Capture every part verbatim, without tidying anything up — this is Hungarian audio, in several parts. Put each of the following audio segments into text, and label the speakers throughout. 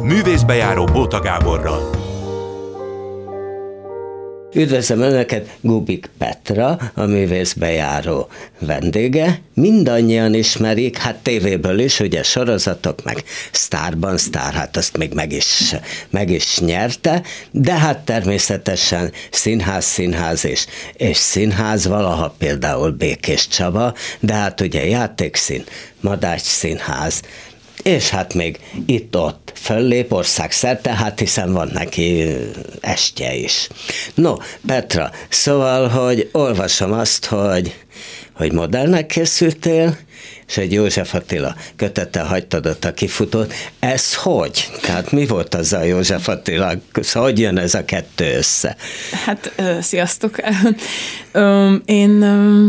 Speaker 1: Művészbejáró Bóta Gáborral.
Speaker 2: Üdvözlöm Önöket, Gubik Petra, a művészbejáró vendége. Mindannyian ismerik, hát tévéből is, ugye sorozatok, meg Sztárban Sztár, hát azt még meg is, meg is nyerte, de hát természetesen színház, színház és, és színház, valaha például Békés Csaba, de hát ugye játékszín, Madács Színház, és hát még itt-ott föllép országszerte, hát hiszen van neki estje is. No, Petra, szóval, hogy olvasom azt, hogy, hogy modellnek készültél, és egy József Attila kötettel hagytad ott a kifutót. Ez hogy? Tehát mi volt az a József Attila? Hogy jön ez a kettő össze?
Speaker 3: Hát, ö, sziasztok! Ö, én... Ö...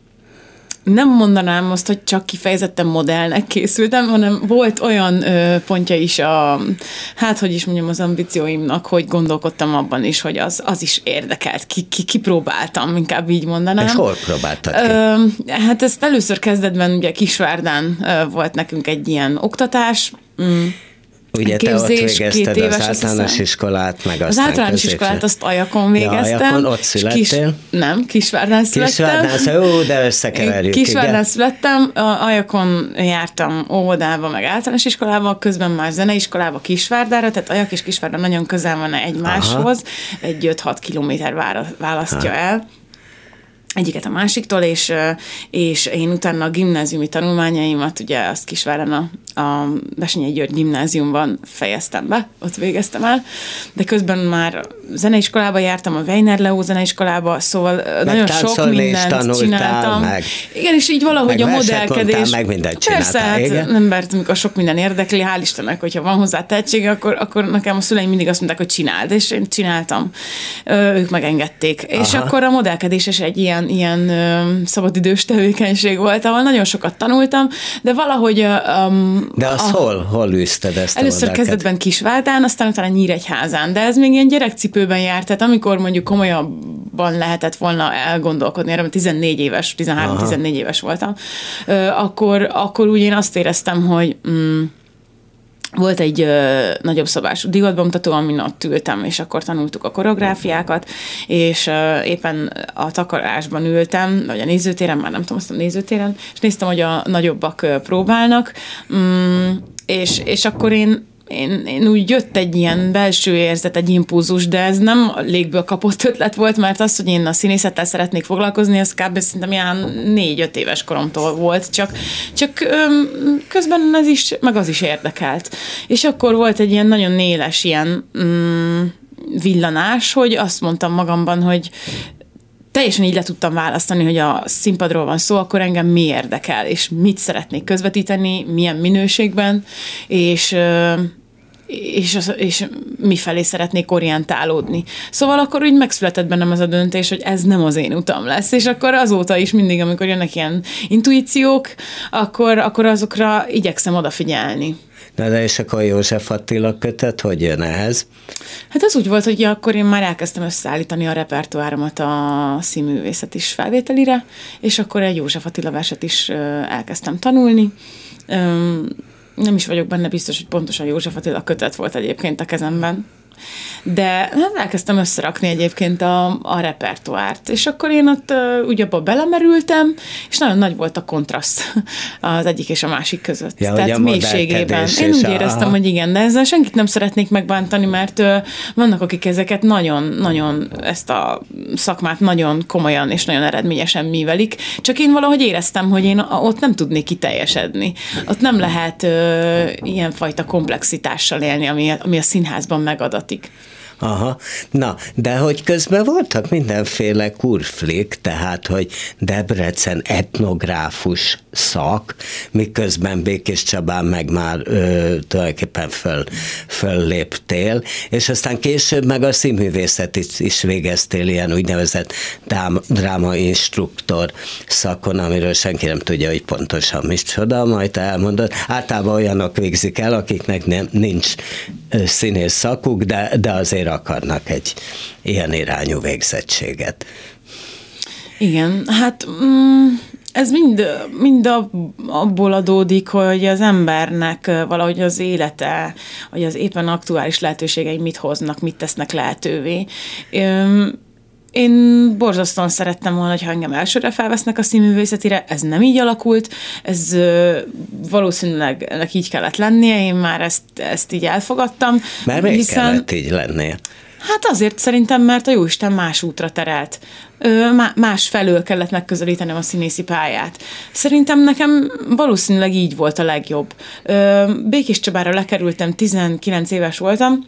Speaker 3: Nem mondanám azt, hogy csak kifejezetten modellnek készültem, hanem volt olyan ö, pontja is a, hát hogy is mondjam, az ambícióimnak, hogy gondolkodtam abban is, hogy az, az is érdekelt, ki, ki, kipróbáltam, inkább így mondanám.
Speaker 2: És hol próbáltad ki?
Speaker 3: Ö, hát ezt először kezdetben ugye Kisvárdán ö, volt nekünk egy ilyen oktatás, mm.
Speaker 2: Ugye te ott végezted éves, az általános iskolát, meg aztán
Speaker 3: Az általános
Speaker 2: középső.
Speaker 3: iskolát azt Ajakon végeztem.
Speaker 2: Ja, Ajakon, ott születtél? Kis,
Speaker 3: nem, Kisvárdán születtem.
Speaker 2: Kisvárdán, ó, de összekeverjük.
Speaker 3: Kisvárdán
Speaker 2: igen.
Speaker 3: születtem, Ajakon jártam óvodába, meg általános iskolába, közben már zeneiskolába Kisvárdára, tehát Ajak és Kisvárda nagyon közel van egymáshoz, aha. Egy öt-hat kilométer választja aha. el. Egyiket a másiktól, és, és én utána a gimnáziumi tanulmányaimat, ugye azt Kisvárdán a, a Bessenyei György gimnáziumban fejeztem be, ott végeztem el, de közben már zeneiskolába jártam, a Weiner Leo zeneiskolába, szóval meg nagyon sok mindent csináltam.
Speaker 2: Meg,
Speaker 3: igen, és így valahogy a modellkedés.
Speaker 2: Meg mindent csináltál,
Speaker 3: persze, hát
Speaker 2: igen.
Speaker 3: nem, mert amikor sok minden érdekli, hál' Istennek, hogyha van hozzá tehetsége, akkor, akkor nekem a szüleim mindig azt mondták, hogy csináld, és én csináltam. Ők megengedték. Aha. És akkor a modellkedés is egy ilyen ilyen ö, szabadidős tevékenység volt, ahol nagyon sokat tanultam, de valahogy... Um,
Speaker 2: de azt a, hol, hol űzted ezt
Speaker 3: először
Speaker 2: a
Speaker 3: kezdetben Kisvárdán, aztán utána Nyíregyházán, de ez még ilyen gyerekcipőben járt, tehát amikor mondjuk komolyabban lehetett volna elgondolkodni, erre tizennégy éves, tizenhárom-tizennégy éves voltam, ö, akkor, akkor úgy én azt éreztem, hogy... Mm, volt egy ö, nagyobb szabású divatbemutató, amin ott ültem, és akkor tanultuk a koreográfiákat, és ö, éppen a takarásban ültem, vagy a nézőtéren, már nem tudom, azt a nézőtéren, és néztem, hogy a nagyobbak ö, próbálnak, mm, és, és akkor én Én, én úgy jött egy ilyen belső érzet, egy impulzus, de ez nem a légből kapott ötlet volt, mert az, hogy én a színészettel szeretnék foglalkozni, az kb. Szerintem ilyen négy-öt éves koromtól volt, csak, csak öm, közben ez is, meg az is érdekelt. És akkor volt egy ilyen nagyon éles ilyen mm, villanás, hogy azt mondtam magamban, hogy teljesen így le tudtam választani, hogy a színpadról van szó, akkor engem mi érdekel, és mit szeretnék közvetíteni, milyen minőségben, és, és, és mifelé szeretnék orientálódni. Szóval akkor úgy megszületett bennem az a döntés, hogy ez nem az én utam lesz, és akkor azóta is mindig, amikor jönnek ilyen intuíciók, akkor, akkor azokra igyekszem odafigyelni.
Speaker 2: Na de és akkor József Attila kötet, hogy jön ehhez?
Speaker 3: Hát az úgy volt, hogy akkor én már elkezdtem összeállítani a repertoáromat a színművészet is felvételire, és akkor egy József Attila verset is elkezdtem tanulni. Nem is vagyok benne biztos, hogy pontosan József Attila kötet volt egyébként a kezemben, de hát elkezdtem összerakni egyébként a, a repertoárt, és akkor én ott uh, úgy abba belemerültem, és nagyon nagy volt a kontraszt az egyik és a másik között.
Speaker 2: Ja,
Speaker 3: tehát mélységében. Én úgy éreztem, a... hogy igen, de ezzel senkit nem szeretnék megbántani, mert uh, vannak, akik ezeket nagyon, nagyon, ezt a szakmát nagyon komolyan és nagyon eredményesen művelik, csak én valahogy éreztem, hogy én ott nem tudnék kiteljesedni. Ott nem lehet uh, ilyenfajta komplexitással élni, ami, ami a színházban megadatik.
Speaker 2: Aha, na, de hogy közben voltak mindenféle kurflik, tehát, hogy Debrecen etnográfus szak, miközben Békés Csabán meg már ö, tulajdonképpen föl, fölléptél, és aztán később meg a színművészet is, is végeztél ilyen úgynevezett dám, drámainstruktor szakon, amiről senki nem tudja, hogy pontosan micsoda, majd te elmondod. Általában olyanok végzik el, akiknek nem, nincs színész szakuk, de, de azért akarnak egy ilyen irányú végzettséget.
Speaker 3: Igen, hát mm, Ez mind, mind abból adódik, hogy az embernek valahogy az élete, vagy az éppen aktuális lehetőségei mit hoznak, mit tesznek lehetővé. Én borzasztóan szerettem volna, hogyha engem elsőre felvesznek a színművészetire, ez nem így alakult, ez valószínűleg ennek így kellett lennie, én már ezt, ezt így elfogadtam.
Speaker 2: Mert miért hiszen... kellett így lennie?
Speaker 3: Hát azért szerintem, mert a Jóisten más útra terelt. Más felől kellett megközelítenem a színészi pályát. Szerintem nekem valószínűleg így volt a legjobb. Békés Csabára lekerültem, tizenkilenc éves voltam,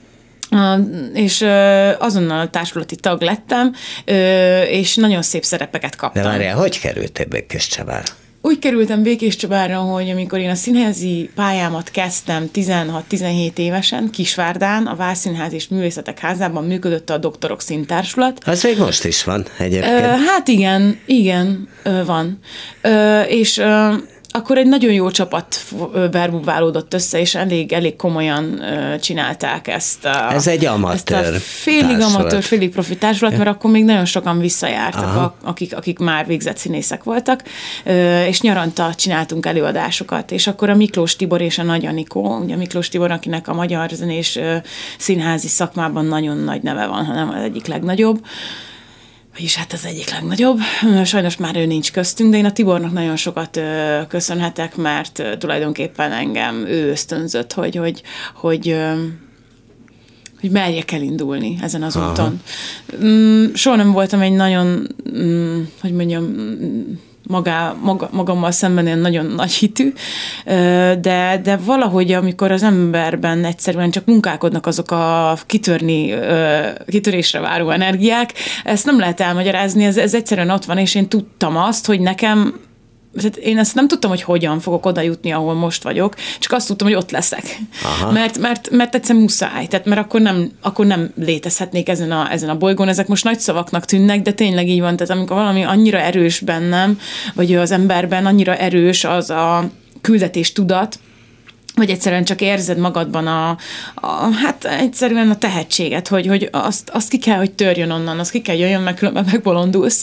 Speaker 3: és azonnal társulati tag lettem, és nagyon szép szerepeket kaptam.
Speaker 2: De várjál, hogy kerültél Békés Csabára?
Speaker 3: Úgy kerültem Békés Csabára, hogy amikor én a színházi pályámat kezdtem tizenhat-tizenhét évesen, Kisvárdán, a Várszínház és Művészetek Házában működött a Doktorok Színtársulat.
Speaker 2: Az még most is van egyébként.
Speaker 3: Hát igen, igen, van. És akkor egy nagyon jó csapat verbuválódott össze, és elég, elég komolyan csinálták ezt a...
Speaker 2: Ez egy amatőr
Speaker 3: ezt a félig amatőr, félig profi társulat, mert akkor még nagyon sokan visszajártak, a, akik, akik már végzett színészek voltak, és nyaranta csináltunk előadásokat, és akkor a Miklós Tibor és a Nagy Anikó, ugye a Miklós Tibor, akinek a magyar zenés színházi szakmában nagyon nagy neve van, hanem az egyik legnagyobb, vagyis hát az egyik legnagyobb. Sajnos már ő nincs köztünk, de én a Tibornak nagyon sokat köszönhetek, mert tulajdonképpen engem ő ösztönzött, hogy, hogy, hogy, hogy merjek elindulni ezen az Aha. úton. Soha nem voltam egy nagyon, hogy mondjam, Magá, maga, magammal szemben ilyen nagyon nagy hitű, de, de valahogy, amikor az emberben egyszerűen csak munkálkodnak azok a kitörni, kitörésre váró energiák, ezt nem lehet elmagyarázni, ez, ez egyszerűen ott van, és én tudtam azt, hogy nekem én ezt nem tudtam, hogy hogyan fogok oda jutni, ahol most vagyok, csak azt tudtam, hogy ott leszek. Mert, mert, mert egyszerűen muszáj, tehát mert akkor nem, akkor nem létezhetnék ezen a, ezen a bolygón. Ezek most nagy szavaknak tűnnek, de tényleg így van. Tehát amikor valami annyira erős bennem, vagy az emberben annyira erős az a küldetés tudat, vagy egyszerűen csak érzed magadban a, a hát egyszerűen a tehetséget, hogy, hogy azt, azt ki kell, hogy törjön onnan, azt ki kell, hogy jöjjön, meg különben megbolondulsz.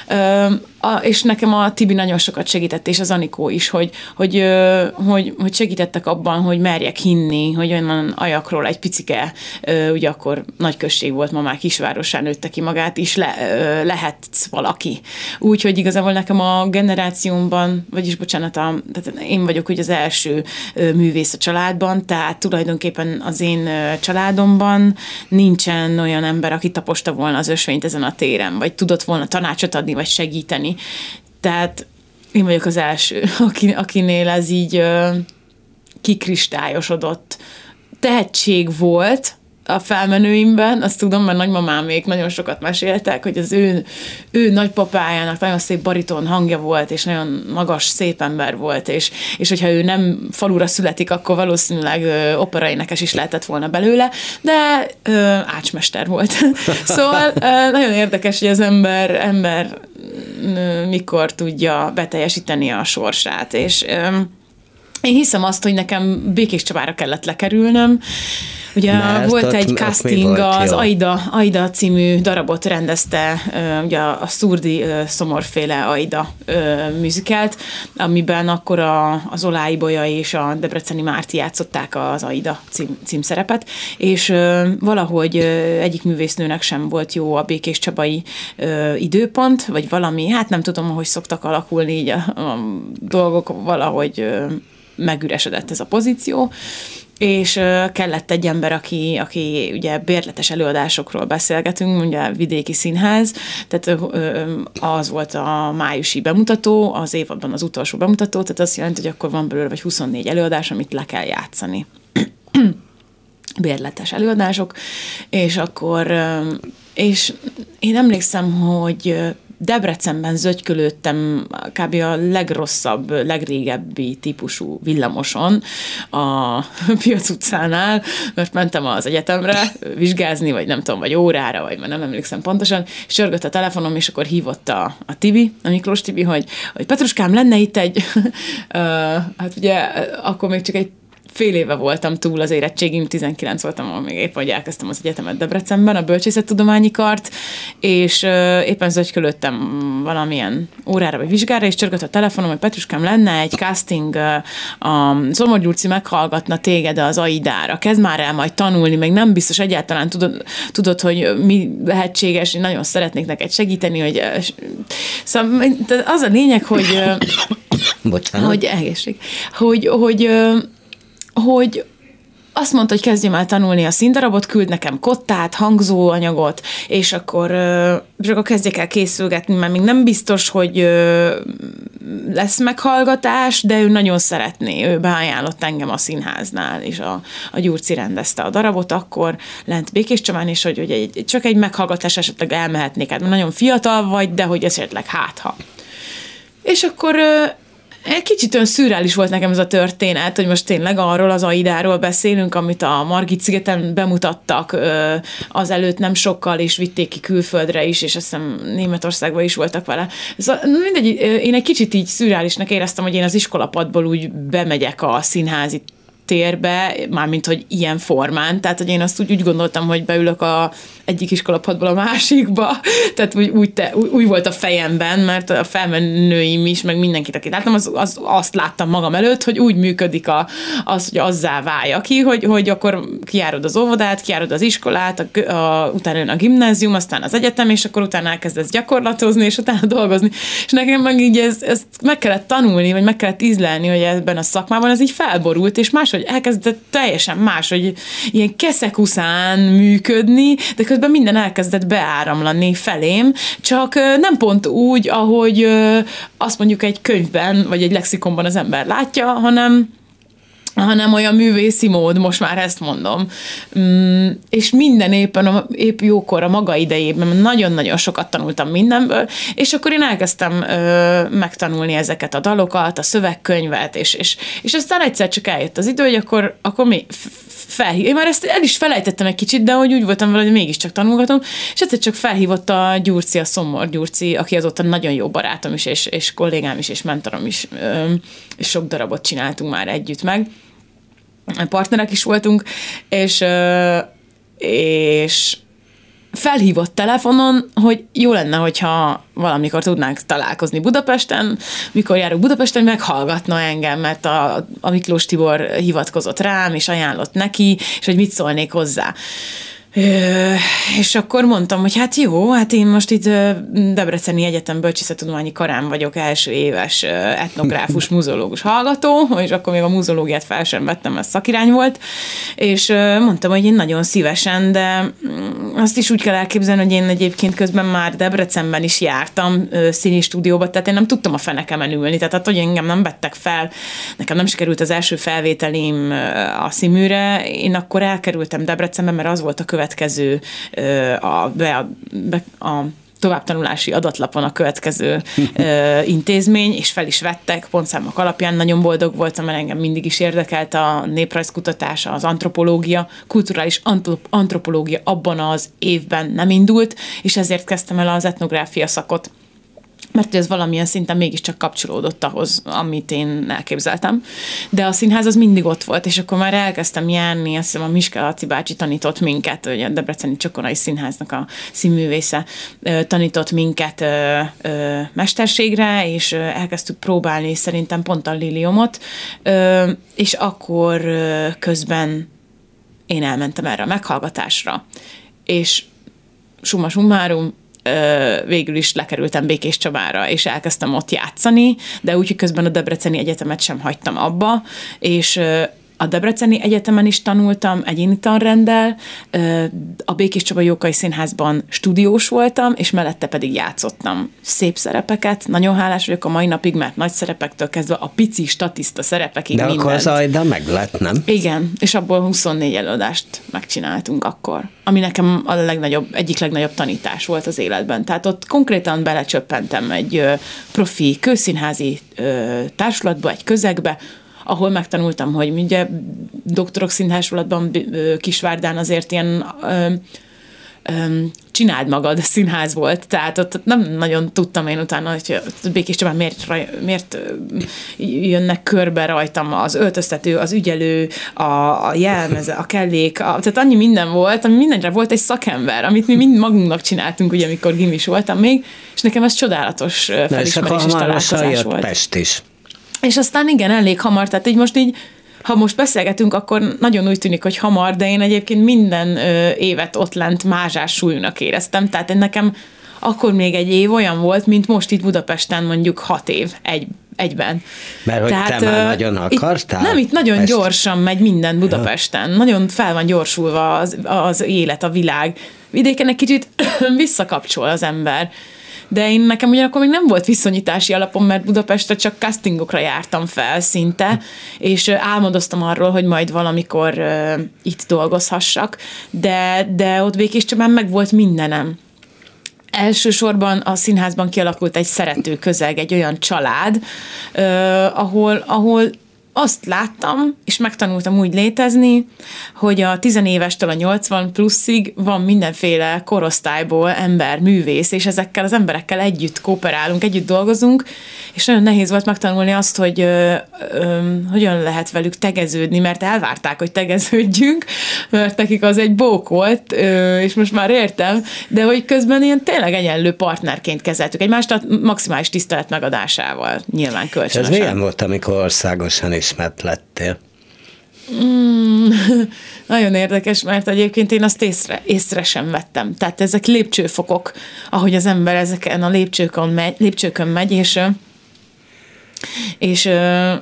Speaker 3: A, és nekem a Tibi nagyon sokat segített, és az Anikó is, hogy, hogy, hogy, hogy segítettek abban, hogy merjek hinni, hogy onnan Ajakról egy picike, ugye akkor nagy község volt, ma már kisvárosán nőtte ki magát, is le, lehetsz valaki. Úgyhogy igazából nekem a generációmban, vagyis bocsánat, a, tehát én vagyok ugye az első művész a családban, tehát tulajdonképpen az én családomban nincsen olyan ember, aki taposta volna az ösvényt ezen a téren, vagy tudott volna tanácsot adni, vagy segíteni. Tehát én vagyok az első, akinél ez így ö, kikristályosodott. Tehetség volt a felmenőimben, azt tudom, mert nagymamámék nagyon sokat meséltek, hogy az ő, ő nagypapájának nagyon szép bariton hangja volt, és nagyon magas, szép ember volt, és, és hogyha ő nem falura születik, akkor valószínűleg ö, operaénekes is lehetett volna belőle, de ö, ácsmester volt. Szóval ö, nagyon érdekes, hogy az ember, ember ö, mikor tudja beteljesíteni a sorsát, és ö, én hiszem azt, hogy nekem Békés Csabára kellett lekerülnöm. Ugye Mert volt egy casting, az Aida, Aida című darabot rendezte, ugye a Szurdi Szomorféle Aida musicalt, amiben akkor a, az Olá Ibolya és a Debreceni Márti játszották az Aida cím, címszerepet, és valahogy egyik művésznőnek sem volt jó a Békés Csabai időpont, vagy valami, hát nem tudom, hogy szoktak alakulni így a, a dolgok, valahogy megüresedett ez a pozíció, és kellett egy ember, aki, aki ugye bérletes előadásokról beszélgetünk, ugye vidéki színház, tehát az volt a májusi bemutató, az évadban az utolsó bemutató, tehát azt jelenti, hogy akkor van belőle vagy huszonnégy előadás, amit le kell játszani. Bérletes előadások, és akkor, és én emlékszem, hogy Debrecenben zögykölődtem kb. A legrosszabb, legrégebbi típusú villamoson a Piac utcánál, mert mentem az egyetemre vizsgázni, vagy nem tudom, vagy órára, vagy már nem emlékszem pontosan, és csörgött a telefonom, és akkor hívott a, a Tibi, a Miklós Tibi, hogy, hogy Petruskám, lenne itt egy, uh, hát ugye akkor még csak egy fél éve voltam túl az érettségim, tizenkilenc voltam, ahol még épp, hogy elkezdtem az egyetemet Debrecenben, a bölcsészettudományi kart, és uh, éppen zögykölődtem valamilyen órára vagy vizsgára, és csörgött a telefonom, hogy Petruskám, lenne egy casting, uh, a Szomor Gyurci meghallgatna téged az aidára, kezd már el majd tanulni, meg nem biztos egyáltalán tudod, tudod hogy mi lehetséges, én nagyon szeretnék neked segíteni, hogy uh, szóval az a lényeg, hogy uh, hogy egészség, hogy, hogy uh, hogy azt mondta, hogy kezdjem el tanulni a színdarabot, küld nekem kottát, hangzóanyagot, és akkor, és akkor kezdjek el készülgetni, mert még nem biztos, hogy lesz meghallgatás, de ő nagyon szeretné, ő beajánlott engem a színháznál, és a, a Gyurci rendezte a darabot, akkor lent Békéscsabán, és hogy, hogy egy, csak egy meghallgatás esetleg elmehetnék, hát nagyon fiatal vagy, de hogy esetleg hátha. És akkor egy kicsit olyan szürreális volt nekem ez a történet, hogy most tényleg arról az Aidáról beszélünk, amit a Margit-szigeten bemutattak azelőtt nem sokkal, és vitték ki külföldre is, és azt hiszem Németországban is voltak vele. Szóval mindegy, én egy kicsit így szürreálisnak éreztem, hogy én az iskolapadból úgy bemegyek a színházi térbe, mármint, hogy ilyen formán, tehát, hogy én azt úgy, úgy gondoltam, hogy beülök a egyik iskolapadból a másikba, tehát úgy, úgy, te, úgy, úgy volt a fejemben, mert a felmenőim is, meg mindenkit, akit láttam, az, az, azt láttam magam előtt, hogy úgy működik a, az, hogy azzá válja ki, hogy, hogy akkor kijárod az óvodát, kijárod az iskolát, a, a, utána jön a gimnázium, aztán az egyetem, és akkor utána elkezdesz gyakorlatozni, és utána dolgozni. És nekem meg így ez, ezt meg kellett tanulni, vagy meg kellett ízlelni, hogy ebben a szakmában ez így felborult, és máshogy elkezdett teljesen más, hogy ilyen keszekuszán működni, de közben minden elkezdett beáramlani felém, csak nem pont úgy, ahogy azt mondjuk egy könyvben, vagy egy lexikonban az ember látja, hanem hanem olyan művészi mód, most már ezt mondom. Mm, és minden éppen, épp jókor a maga idejében nagyon-nagyon sokat tanultam mindenből, és akkor én elkezdtem ö, megtanulni ezeket a dalokat, a szövegkönyvet, és, és, és aztán egyszer csak eljött az idő, hogy akkor, akkor mi felhív. Én már ezt el is felejtettem egy kicsit, de hogy úgy voltam vele, hogy mégiscsak tanulgatom, és egyszer csak felhívott a Gyurci, a Szomor Gyurci, aki azóta nagyon jó barátom is, és, és kollégám is, és mentorom is, ö, és sok darabot csináltunk már együtt meg. Partnerek is voltunk, és, és felhívott telefonon, hogy jó lenne, hogyha valamikor tudnánk találkozni Budapesten, mikor járok Budapesten, meghallgatna engem, mert a, a Miklós Tibor hivatkozott rám, és ajánlott neki, és hogy mit szólnék hozzá. Ö, és akkor mondtam, hogy hát jó, hát én most itt Debreceni Egyetem Bölcsészettudományi Karán vagyok, első éves etnográfus, muzeológus hallgató, és akkor még a muzeológiát fel sem vettem, ez szakirány volt, és mondtam, hogy én nagyon szívesen, de azt is úgy kell elképzelni, hogy én egyébként közben már Debrecenben is jártam színi stúdióba, tehát én nem tudtam a fenekemen ülni, tehát hogy engem nem vettek fel, nekem nem sikerült az első felvételim a színműre, én akkor elkerültem Debrecenbe, mert az volt a következő a, be, a, be, a továbbtanulási adatlapon a következő ö, intézmény, és fel is vettek, pontszámok alapján nagyon boldog voltam, mert engem mindig is érdekelt a néprajzkutatás, az antropológia, kulturális antropológia abban az évben nem indult, és ezért kezdtem el az etnográfia szakot, mert ez valamilyen szinten mégiscsak kapcsolódott ahhoz, amit én elképzeltem. De a színház az mindig ott volt, és akkor már elkezdtem járni, azt hiszem a Miske Laci bácsi tanított minket, hogy a Debreceni Csokonai Színháznak a színművésze tanított minket mesterségre, és elkezdtük próbálni szerintem pont a Liliomot, és akkor közben én elmentem erre a meghallgatásra, és summa summarum, végül is lekerültem Békéscsabára, és elkezdtem ott játszani, de úgy, hogy közben a Debreceni Egyetemet sem hagytam abba, és a Debreceni Egyetemen is tanultam egyéni tanrenddel, a Békéscsabai Jókai Színházban stúdiós voltam, és mellette pedig játszottam szép szerepeket. Nagyon hálás vagyok a mai napig, mert nagy szerepektől kezdve a pici statiszta szerepekig
Speaker 2: de
Speaker 3: mindent.
Speaker 2: De akkor az Aida meg lett, nem?
Speaker 3: Igen, és abból huszonnégy előadást megcsináltunk akkor, ami nekem a legnagyobb, egyik legnagyobb tanítás volt az életben. Tehát ott konkrétan belecsöppentem egy profi kőszínházi társulatba, egy közegbe, ahol megtanultam, hogy ugye doktorok színházsulatban Kisvárdán azért ilyen ö, csináld magad színház volt, tehát ott nem nagyon tudtam én utána, hogy Békés Csabán miért, miért jönnek körbe rajtam az öltöztető, az ügyelő, a, a jelmez, a kellék, a, tehát annyi minden volt, ami mindenre volt egy szakember, amit mi mind magunknak csináltunk, ugye, amikor gimis voltam még, és nekem ez csodálatos felismerés és találkozás volt.
Speaker 2: Pest is.
Speaker 3: És aztán igen, elég hamar, tehát így most így, ha most beszélgetünk, akkor nagyon úgy tűnik, hogy hamar, de én egyébként minden ö, évet ott lent mázsás súlyúnak éreztem, tehát én nekem akkor még egy év olyan volt, mint most itt Budapesten mondjuk hat év egy, egyben.
Speaker 2: Mert hogy
Speaker 3: tehát,
Speaker 2: te már ö, nagyon akartál?
Speaker 3: Itt, nem, itt nagyon
Speaker 2: Pest.
Speaker 3: gyorsan megy minden Budapesten. Ja. Nagyon fel van gyorsulva az, az élet, a világ. Vidéken egy kicsit visszakapcsol az ember. De én nekem ugyanakkor még nem volt viszonyítási alapom, mert Budapestre csak castingokra jártam fel szinte, és álmodoztam arról, hogy majd valamikor uh, itt dolgozhassak, de, de ott Békés Csabán meg volt mindenem. Elsősorban a színházban kialakult egy szerető közeg, egy olyan család, uh, ahol, ahol azt láttam, és megtanultam úgy létezni, hogy a tizenévestől a nyolcvan pluszig van mindenféle korosztályból ember, művész, és ezekkel az emberekkel együtt kooperálunk, együtt dolgozunk, és nagyon nehéz volt megtanulni azt, hogy ö, ö, hogyan lehet velük tegeződni, mert elvárták, hogy tegeződjünk, mert nekik az egy bók volt, ö, és most már értem, de hogy közben ilyen tényleg egyenlő partnerként kezeltük egymást, a maximális tisztelet megadásával, nyilván kölcsönösen.
Speaker 2: És ez milyen volt, amikor országosan ismert lettél?
Speaker 3: Mm, nagyon érdekes, mert egyébként én azt észre, észre sem vettem. Tehát ezek lépcsőfokok, ahogy az ember ezeken a lépcsőkön megy, lépcsőkön megy és, és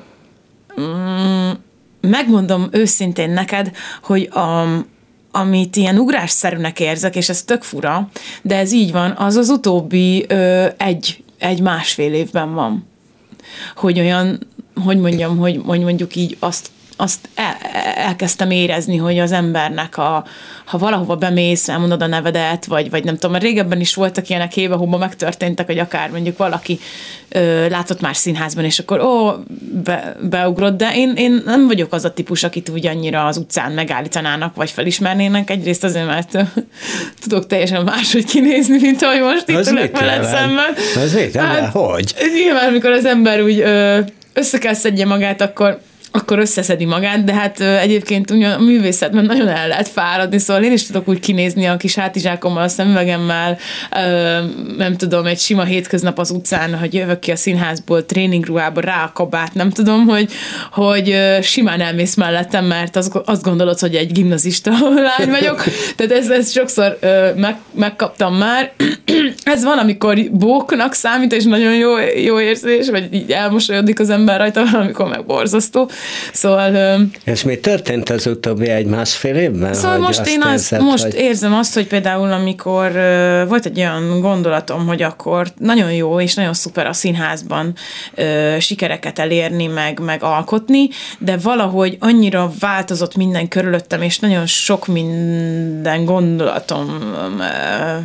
Speaker 3: mm, megmondom őszintén neked, hogy a, amit ilyen ugrásszerűnek érzek, és ez tök fura, de ez így van, az az utóbbi ö, egy, egy másfél évben van. Hogy olyan, hogy mondjam, hogy, hogy mondjuk így azt, azt el, elkezdtem érezni, hogy az embernek, a, ha valahova bemész, elmondod a nevedet, vagy, vagy nem tudom, mert régebben is voltak ilyenek hébe-hóba megtörténtek, hogy akár mondjuk valaki ö, látott más színházban, és akkor ó, be, beugrott, de én, én nem vagyok az a típus, akit úgy annyira az utcán megállítanának, vagy felismernének. Egyrészt azért, mert ö, tudok teljesen máshogy kinézni, mint ahogy most itt ülök veled szemben.
Speaker 2: Az mit? Hát, hogy?
Speaker 3: Nyilván, amikor az ember úgy ö, össze kell szedje magát, akkor akkor összeszedi magát, de hát ö, egyébként ugyan a művészetben nagyon el lehet fáradni, szóval én is tudok úgy kinézni a kis hátizsákommal, a szemüvegemmel, ö, nem tudom, egy sima hétköznap az utcán, hogy jövök ki a színházból, tréningruhába, rá a kabát, nem tudom, hogy, hogy ö, simán elmész mellettem, mert az, azt gondolod, hogy egy gimnazista lány vagyok, tehát ezt, ezt sokszor ö, meg, megkaptam már. Ez van, amikor bóknak számít, és nagyon jó, jó érzés, vagy így elmosolyodik az ember rajta, valamikor meg borzasztó. Szóval...
Speaker 2: És mi történt az utóbbi egy másfél évben?
Speaker 3: Szóval most én az, érzed, most hogy... érzem azt, hogy például amikor uh, volt egy olyan gondolatom, hogy akkor nagyon jó és nagyon szuper a színházban uh, sikereket elérni, meg, meg alkotni, de valahogy annyira változott minden körülöttem, és nagyon sok minden gondolatom uh,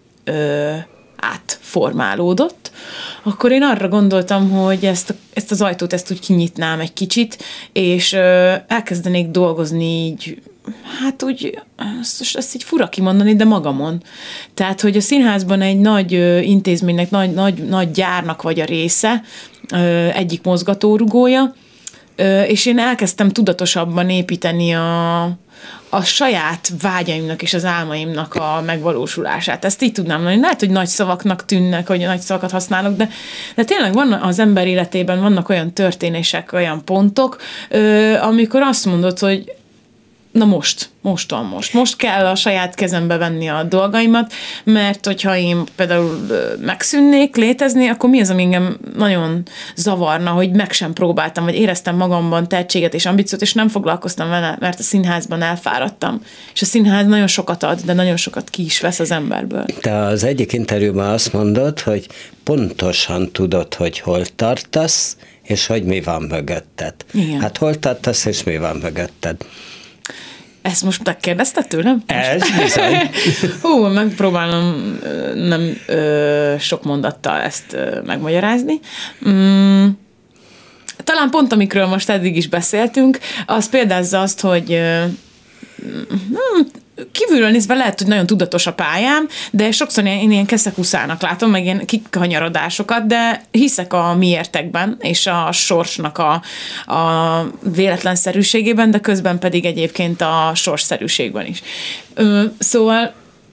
Speaker 3: uh, átformálódott, akkor én arra gondoltam, hogy ezt, ezt az ajtót ezt úgy kinyitnám egy kicsit, és ö, elkezdenék dolgozni így, hát úgy, ezt, ezt így fura kimondani, de magamon. Tehát, hogy a színházban egy nagy ö, intézménynek, nagy, nagy, nagy gyárnak vagy a része, ö, egyik mozgatórugója, ö, és én elkezdtem tudatosabban építeni a a saját vágyaimnak és az álmaimnak a megvalósulását. Ezt így tudnám mondani. Lehet, hogy nagy szavaknak tűnnek, hogy nagy szavakat használok, de, de tényleg van az ember életében vannak olyan történések, olyan pontok, ö, amikor azt mondod, hogy na most, mostan most. Most kell a saját kezembe venni a dolgaimat, mert hogyha én például megszűnnék létezni, akkor mi az, ami engem nagyon zavarna, hogy meg sem próbáltam, vagy éreztem magamban tehetséget és ambíciót, és nem foglalkoztam vele, mert a színházban elfáradtam. És a színház nagyon sokat ad, de nagyon sokat ki is vesz az emberből.
Speaker 2: Te az egyik interjúban azt mondod, hogy pontosan tudod, hogy hol tartasz, és hogy mi van mögötted.
Speaker 3: Igen.
Speaker 2: Hát hol tartasz, és mi van mögötted?
Speaker 3: Ezt most megkérdezted tőlem?
Speaker 2: Ez bizony.
Speaker 3: Hú, megpróbálom nem ö, sok mondattal ezt ö, megmagyarázni. Mm, talán pont amikről most eddig is beszéltünk, az példázza azt, hogy ö, kívülről nézve lehet, hogy nagyon tudatos a pályám, de sokszor én ilyen keszekuszának látom, meg ilyen kikanyarodásokat, de hiszek a miértekben, és a sorsnak a, a véletlenszerűségében, de közben pedig egyébként a sorsszerűségben is. Szóval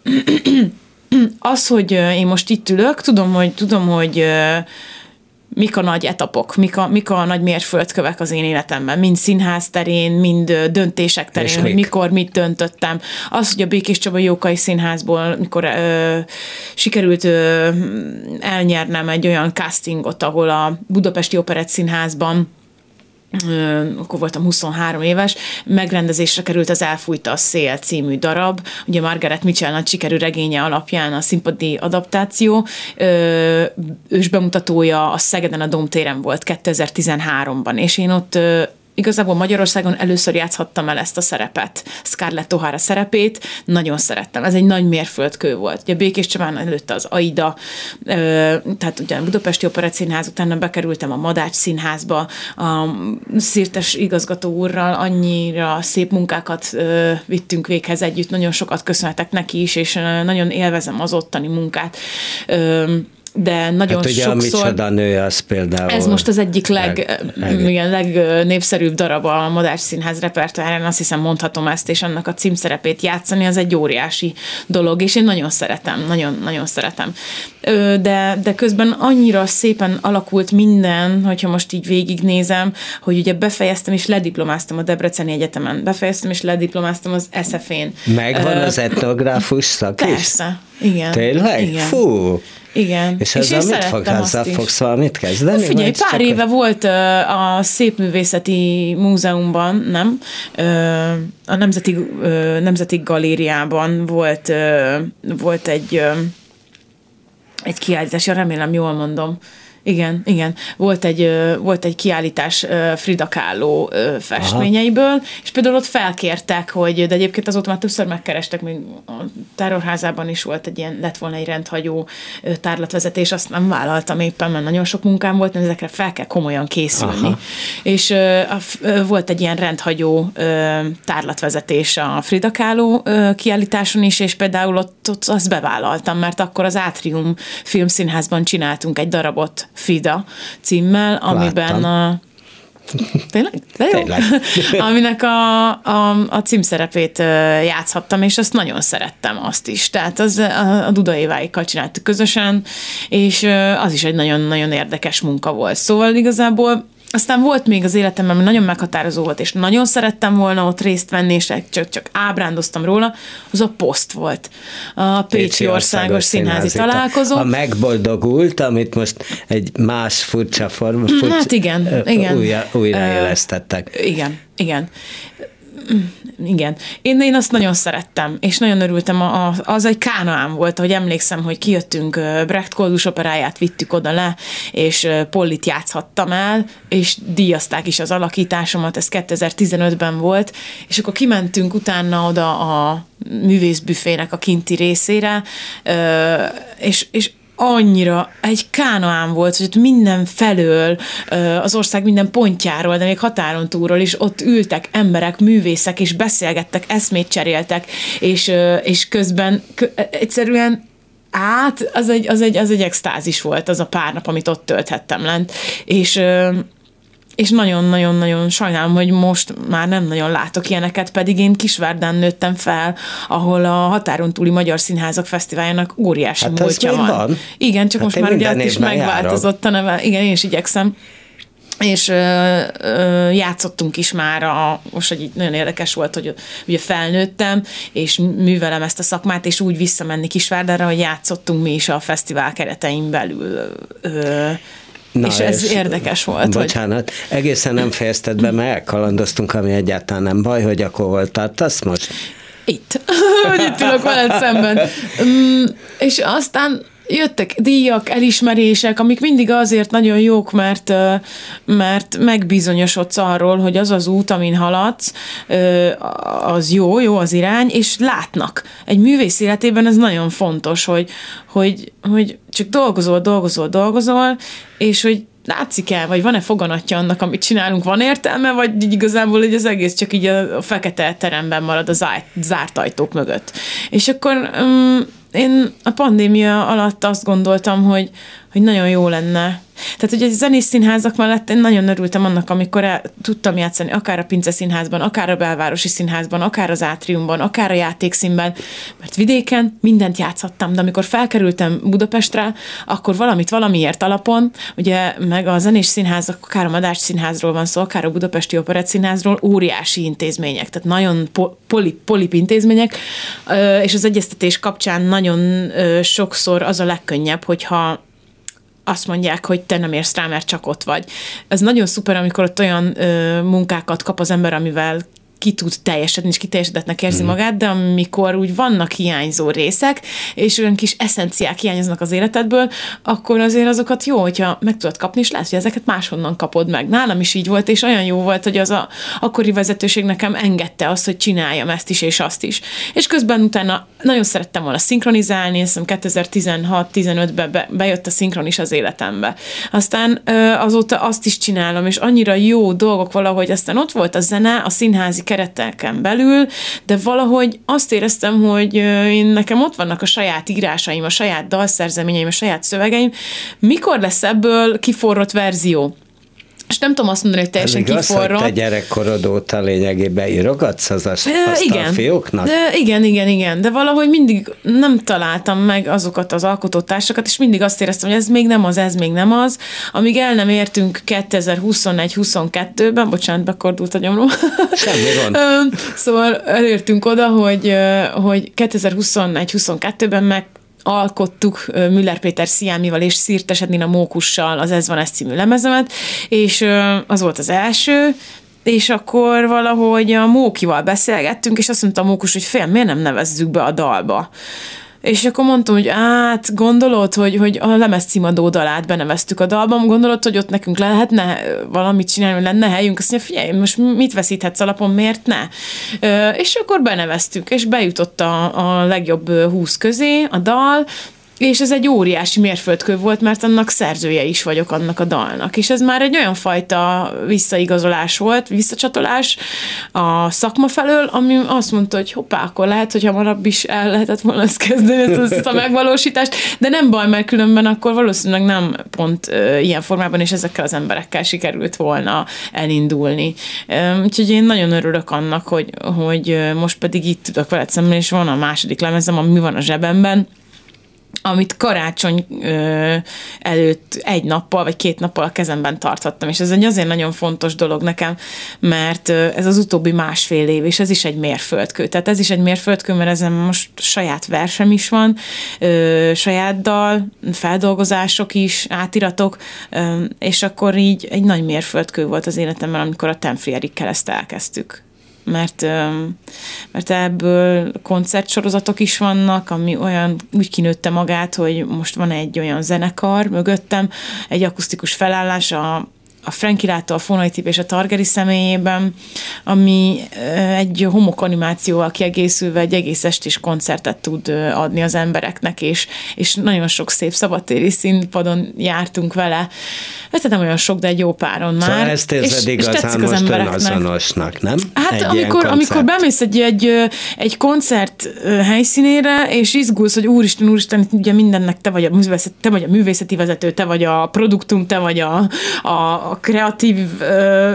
Speaker 3: az, hogy én most itt ülök, tudom, hogy, tudom, hogy mik a nagy etapok, mik a, mik a nagy mérföldkövek az én életemben, mind színház terén, mind döntések terén, hogy mikor mit döntöttem. Az, hogy a Békés Csaba Jókai Színházból, mikor ö, sikerült ö, elnyernem egy olyan castingot, ahol a Budapesti Operett Színházban, akkor voltam huszonhárom éves, megrendezésre került az Elfújta a szél című darab, ugye Margaret Mitchell nagy sikerű regénye alapján a színpadi adaptáció, ős bemutatója a Szegeden a Dómtéren volt kétezer-tizenháromban, és én ott igazából Magyarországon először játszhattam el ezt a szerepet, Scarlett O'Hara szerepét, nagyon szerettem, ez egy nagy mérföldkő volt. Ugye Békés Csabán előtte az Aida, tehát ugye a Budapesti Operett Színház, utána bekerültem a Madács Színházba, a Szirtes igazgató úrral annyira szép munkákat vittünk véghez együtt, nagyon sokat köszönhetek neki is, és nagyon élvezem az ottani munkát. De nagyon
Speaker 2: hát ugye
Speaker 3: sokszor...
Speaker 2: a Micsoda nő az például...
Speaker 3: Ez most az egyik leg,
Speaker 2: leg,
Speaker 3: igen, legnépszerűbb darab a Madács Színház repertoárján, azt hiszem mondhatom ezt, és annak a címszerepét játszani, az egy óriási dolog, és én nagyon szeretem, nagyon, nagyon szeretem. De, de közben annyira szépen alakult minden, hogyha most így végignézem, hogy ugye befejeztem és lediplomáztam a Debreceni Egyetemen, befejeztem és lediplomáztam az es ef én.
Speaker 2: Megvan uh, az etnográfus szak is?
Speaker 3: Persze, igen.
Speaker 2: Tényleg?
Speaker 3: Igen.
Speaker 2: Fú!
Speaker 3: Igen.
Speaker 2: És ezzel mit fog, ezzel fogsz valamit kezdeni?
Speaker 3: Figyelj, pár csak éve volt a Szépművészeti Múzeumban, nem? A Nemzeti, Nemzeti Galériában volt, volt egy, egy kiállítás, remélem jól mondom. Igen, igen. Volt egy, volt egy kiállítás Frida Kahlo festményeiből, aha, és például ott felkértek, hogy, de egyébként azóta már többször megkerestek, még a Tárorházában is volt egy ilyen, lett volna egy rendhagyó tárlatvezetés, azt nem vállaltam éppen, mert nagyon sok munkám volt, mert ezekre fel kell komolyan készülni. Aha. És uh, volt egy ilyen rendhagyó uh, tárlatvezetés a Frida Kahlo uh, kiállításon is, és például ott, ott azt bevállaltam, mert akkor az Átrium Filmszínházban csináltunk egy darabot Frida címmel, amiben Láttam. a... Tényleg? De jó. Tényleg. Aminek a, a, a címszerepét játszhattam, és azt nagyon szerettem azt is. Tehát az, a, a Duda Éváikkal csináltuk közösen, és az is egy nagyon-nagyon érdekes munka volt. Szóval igazából aztán volt még az életemben, ami nagyon meghatározó volt, és nagyon szerettem volna ott részt venni, és csak, csak ábrándoztam róla, az a Poszt volt. A Pécsi, Pécsi Országos Színházi, Színházi Találkozó.
Speaker 2: A megboldogult, amit most egy más furcsa forma, furcsa,
Speaker 3: hát igen, igen.
Speaker 2: Újra, újraélesztettek.
Speaker 3: Uh, igen, igen. Igen. Én, én azt nagyon szerettem, és nagyon örültem, a, a, az egy Kánaán volt, ahogy emlékszem, hogy kijöttünk, Brecht Koldus operáját vittük oda le, és Pollit játszhattam el, és díjazták is az alakításomat, ez kétezer-tizenötben volt, és akkor kimentünk utána oda a művészbüfének a kinti részére, és, és annyira egy Kánaán volt, hogy ott minden felől, az ország minden pontjáról, de még határon túlról is ott ültek emberek, művészek, és beszélgettek, eszmét cseréltek, és, és közben egyszerűen át, az egy, az, egy, az egy extázis volt az a pár nap, amit ott tölthettem lent, és és nagyon-nagyon-nagyon sajnálom, hogy most már nem nagyon látok ilyeneket, pedig én Kisvárdán nőttem fel, ahol a Határon túli Magyar Színházak Fesztiváljának óriási hát múltja van. van. Igen, csak hát most már ugye is megváltozott a neve. Igen, én is igyekszem. És ö, ö, játszottunk is már, a, most egy nagyon érdekes volt, hogy ugye felnőttem, és művelem ezt a szakmát, és úgy visszamenni Kisvárdára, hogy játszottunk mi is a fesztivál keretein belül. Ö, Na és ez és érdekes volt.
Speaker 2: Bocsánat, hogy... egészen nem fejezted be, mert elkalandoztunk, ami egyáltalán nem baj, hogy akkor hol tartasz most?
Speaker 3: Itt. Hogy itt ülök veled szemben. Um, és aztán jöttek díjak, elismerések, amik mindig azért nagyon jók, mert, mert megbizonyosodsz arról, hogy az az út, amin haladsz, az jó, jó az irány, és látnak. Egy művész életében ez nagyon fontos, hogy, hogy, hogy csak dolgozol, dolgozol, dolgozol, és hogy látszik-e, vagy van-e foganatja annak, amit csinálunk, van értelme, vagy így igazából hogy az egész csak így a, a fekete teremben marad a zárt, zárt ajtók mögött. És akkor um, én a pandémia alatt azt gondoltam, hogy, hogy nagyon jó lenne. Tehát, hogy a zenés színházak mellett én nagyon örültem annak, amikor el, tudtam játszani akár a Pince Színházban, akár a Belvárosi Színházban, akár az Átriumban, akár a Játékszínben, mert vidéken mindent játszhattam, de amikor felkerültem Budapestre, akkor valamit valamiért alapon, ugye meg a zenés színházak, akár a Madách Színházról van szó, akár a Budapesti Operett Színházról, óriási intézmények, tehát nagyon polip, polip intézmények, és az egyeztetés kapcsán nagyon sokszor az a legkönnyebb, hogyha azt mondják, hogy te nem érsz rá, mert csak ott vagy. Ez nagyon szuper, amikor ott olyan ö, munkákat kap az ember, amivel ki tud teljesedni, és kiteljesedettnek érzi mm. magát, de amikor úgy vannak hiányzó részek, és olyan kis eszenciák hiányoznak az életedből, akkor azért azokat jó, hogyha meg tudod kapni, és lehet, hogy ezeket máshonnan kapod meg. Nálam is így volt, és olyan jó volt, hogy az a akkori vezetőség nekem engedte azt, hogy csináljam ezt is, és azt is. És közben utána nagyon szerettem volna szinkronizálni, hiszem kétezer-tizenhat-tizenötben be, bejött a szinkron is az életembe. Aztán azóta azt is csinálom, és annyira jó dolgok valahogy, aztán ott volt a zene, a színházi kereteken belül, de valahogy azt éreztem, hogy én nekem ott vannak a saját írásaim, a saját dalszerzeményeim, a saját szövegeim. Mikor lesz ebből kiforrott verzió? És nem tudom azt mondani, hogy teljesen kiforrott.
Speaker 2: Az, hogy te gyerekkorod óta lényegében írogatsz az asztalfióknak?
Speaker 3: Igen, igen, igen, de valahogy mindig nem találtam meg azokat az alkotótársakat, és mindig azt éreztem, hogy ez még nem az, ez még nem az, amíg el nem értünk kétezer-huszonegy-huszonkettőben, bocsánat, bekordult a gyomrom.
Speaker 2: Semmi gond.
Speaker 3: Szóval elértünk oda, hogy, hogy kétezer-huszonegy-huszonkettőben meg alkottuk Müller Péter Sziámival és Szirtes Edina Mókussal az Ez van ez című lemezemet, és az volt az első, és akkor valahogy a Mókival beszélgettünk, és azt mondta a Mókus, hogy fél, miért nem nevezzük be a dalba? És akkor mondtam, hogy hát gondolod, hogy, hogy a lemez címadó dalát beneveztük a dalban, gondolod, hogy ott nekünk lehetne valamit csinálni, hogy lenne helyünk, azt mondja, figyelj, most mit veszíthetsz alapon, miért ne? És akkor beneveztük, és bejutott a, a legjobb húsz közé a dal, és ez egy óriási mérföldkő volt, mert annak szerzője is vagyok annak a dalnak. És ez már egy olyan fajta visszaigazolás volt, visszacsatolás a szakma felől, ami azt mondta, hogy hoppá, akkor lehet, hogy hamarabb is el lehetett volna ezt kezdeni, ezt a megvalósítást, de nem baj, mert különben akkor valószínűleg nem pont uh, ilyen formában, és ezekkel az emberekkel sikerült volna elindulni. Um, úgyhogy én nagyon örülök annak, hogy, hogy most pedig itt tudok veled szemben, és van a második lemezem, ami van a zsebemben, amit karácsony ö, előtt egy nappal, vagy két nappal a kezemben tarthattam, és ez egy azért nagyon fontos dolog nekem, mert ö, ez az utóbbi másfél év, és ez is egy mérföldkő. Tehát ez is egy mérföldkő, mert ezen most saját versem is van, ö, saját dal, feldolgozások is, átiratok, ö, és akkor így egy nagy mérföldkő volt az életemben, amikor a Temfri Erikkel ezt elkezdtük. Mert, mert ebből koncertsorozatok is vannak, ami olyan úgy kinőtte magát, hogy most van egy olyan zenekar mögöttem, egy akusztikus felállás, a a Frankilától, a Fonai Tip és a Targeri személyében, ami egy homokanimációval kiegészülve egy egész estés koncertet tud adni az embereknek, és, és nagyon sok szép szabadtéri színpadon jártunk vele. Ez nem olyan sok, de egy jó páron már.
Speaker 2: Szóval ezt érzed igazán most önazonosnak, nem?
Speaker 3: Hát amikor, amikor bemész egy, egy, egy koncert helyszínére, és izgulsz, hogy úristen, úristen, ugye mindennek te vagy a művészeti, te vagy a művészeti vezető, te vagy a produktum, te vagy a, a a kreatív, uh,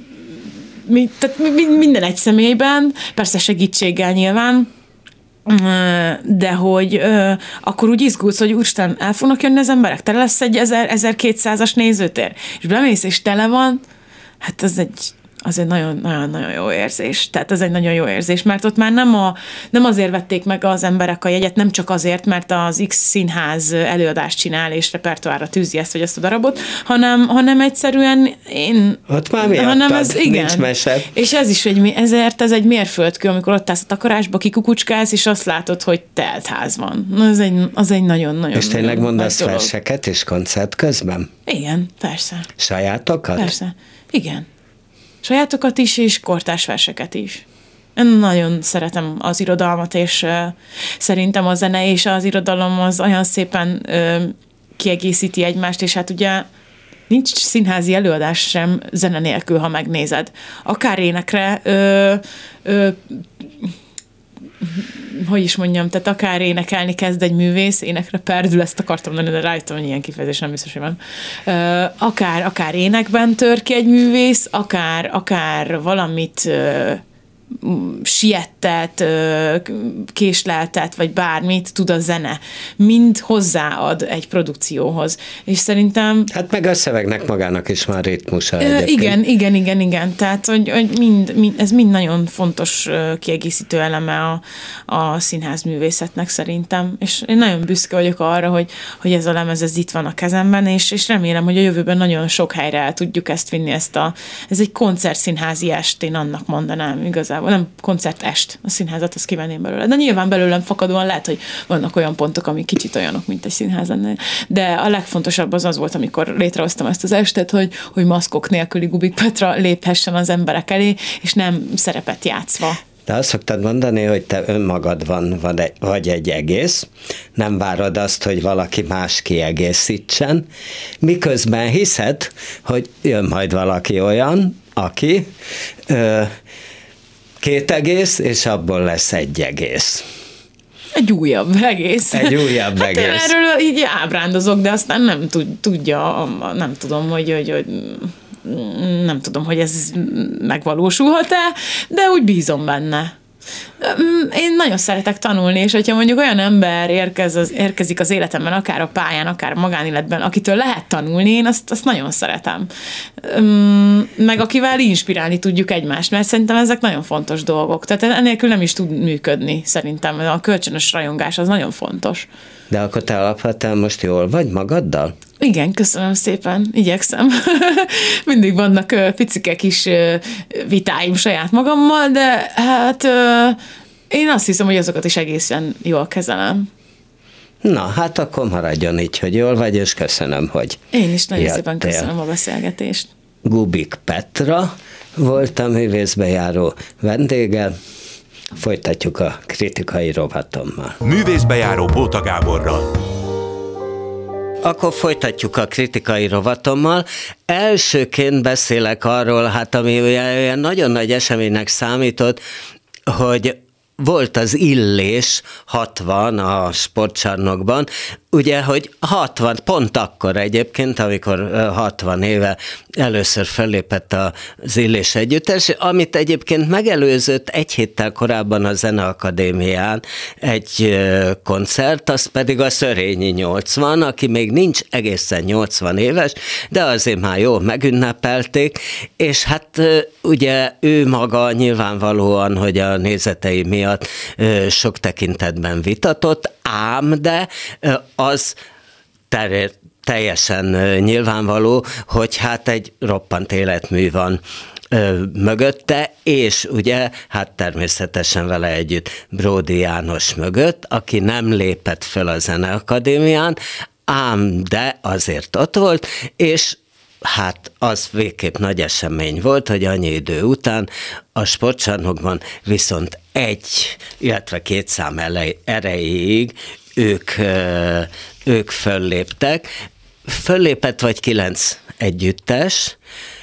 Speaker 3: mi, tehát minden egy személyben, persze segítséggel nyilván, uh, de hogy uh, akkor úgy izgulsz, hogy úristen, el fognak jönni az emberek, tele lesz egy ezerkétszázas nézőtér, és bemész, és tele van, hát ez egy az egy nagyon-nagyon jó érzés. Tehát ez egy nagyon jó érzés, mert ott már nem, a, nem azért vették meg az emberek a jegyet, nem csak azért, mert az X színház előadást csinál, és repertoárra tűzi ezt vagy ezt a darabot, hanem, hanem egyszerűen én...
Speaker 2: Ott már miattad, hanem ez, igen. Nincs mese.
Speaker 3: És ez is egy, ezért ez egy mérföldkő, amikor ott állsz a takarásba, kikukucskálsz, és azt látod, hogy telt ház van. Az egy, az egy nagyon-nagyon...
Speaker 2: És tényleg mondasz verseket és koncert közben?
Speaker 3: Igen, persze.
Speaker 2: Sajátokat?
Speaker 3: Persze, igen. Sajátokat is, és kortárs verseket is. Én nagyon szeretem az irodalmat, és uh, szerintem a zene és az irodalom az olyan szépen uh, kiegészíti egymást, és hát ugye nincs színházi előadás sem zene nélkül, ha megnézed. Akár énekre, ö, ö, hogy is mondjam, tehát akár énekelni kezd egy művész, énekre perdül, ezt akartam mondani, de rájöttem, hogy ilyen kifejezés nem biztos, hogy van. Akár, akár énekben tör ki egy művész, akár, akár valamit siettet, késleltet, vagy bármit tud a zene. Mind hozzáad egy produkcióhoz. És szerintem...
Speaker 2: Hát meg a szövegnek magának is már ritmusa egyébként.
Speaker 3: Igen, igen, igen, igen. Tehát, hogy, hogy mind, mind, ez mind nagyon fontos kiegészítő eleme a, a színházművészetnek szerintem. És én nagyon büszke vagyok arra, hogy, hogy ez a lemez ez itt van a kezemben, és, és remélem, hogy a jövőben nagyon sok helyre el tudjuk ezt vinni, ezt a, ez egy koncertszínházi est, én annak mondanám igazából. Nem koncertest, a színházat, azt kivenném belőle. De nyilván belőlem fakadóan lehet, hogy vannak olyan pontok, ami kicsit olyanok, mint egy színház ennél. De a legfontosabb az az volt, amikor létrehoztam ezt az estet, hogy, hogy maszkok nélküli Gubik Petra léphessen az emberek elé, és nem szerepet játszva.
Speaker 2: De azt szoktad mondani, hogy te önmagad van, vagy egy egész, nem várod azt, hogy valaki más kiegészítsen, miközben hiszed, hogy jön majd valaki olyan, aki ö, két egész, és abból lesz egy egész.
Speaker 3: Egy újabb egész.
Speaker 2: Egy újabb
Speaker 3: hát
Speaker 2: egész.
Speaker 3: Erről így ábrándozok, de aztán nem tudja, nem tudom, hogy, hogy, hogy nem tudom, hogy ez megvalósulhat-e, de úgy bízom benne. Én nagyon szeretek tanulni, és hogyha mondjuk olyan ember érkez az, érkezik az életemben, akár a pályán, akár a magánéletben, akitől lehet tanulni, én azt, azt nagyon szeretem. Meg akivel inspirálni tudjuk egymást, mert szerintem ezek nagyon fontos dolgok. Tehát ennélkül nem is tud működni, szerintem. A kölcsönös rajongás az nagyon fontos.
Speaker 2: De akkor te alapvetően most jól vagy magaddal?
Speaker 3: Igen, köszönöm szépen, igyekszem. Mindig vannak uh, picike kis uh, vitáim saját magammal, de hát uh, én azt hiszem, hogy azokat is egészen jól kezelem.
Speaker 2: Na, hát akkor maradjon így, hogy jól vagy, és köszönöm, hogy
Speaker 3: Én is nagyon
Speaker 2: jöttél.
Speaker 3: Szépen köszönöm a beszélgetést.
Speaker 2: Gubik Petra volt a művészbejáró vendége. Folytatjuk a kritikai rovatommal.
Speaker 1: Művészbejáró Bóta Gáborral.
Speaker 2: Akkor folytatjuk a kritikai rovatommal. Elsőként beszélek arról, hát ami olyan nagyon nagy eseménynek számított, hogy volt az Illés hatvan a sportcsarnokban, ugye, hogy hatvan, pont akkor egyébként, amikor hatvan éve először fellépett az Illés együttes, amit egyébként megelőzött egy héttel korábban a Zeneakadémián egy koncert, az pedig a Szörényi nyolcvan, aki még nincs egészen nyolcvan éves, de azért már jól megünnepelték, és hát ugye ő maga nyilvánvalóan, hogy a nézetei miatt sok tekintetben vitatott, ám de az ter- teljesen nyilvánvaló, hogy hát egy roppant életmű van ö, mögötte, és ugye hát természetesen vele együtt Bródy János mögött, aki nem lépett fel a Zeneakadémián, ám de azért ott volt, és hát az végképp nagy esemény volt, hogy annyi idő után a sportcsarnokban viszont egy, illetve két szám erejéig ők, ők fölléptek. Föllépett vagy kilenc együttes,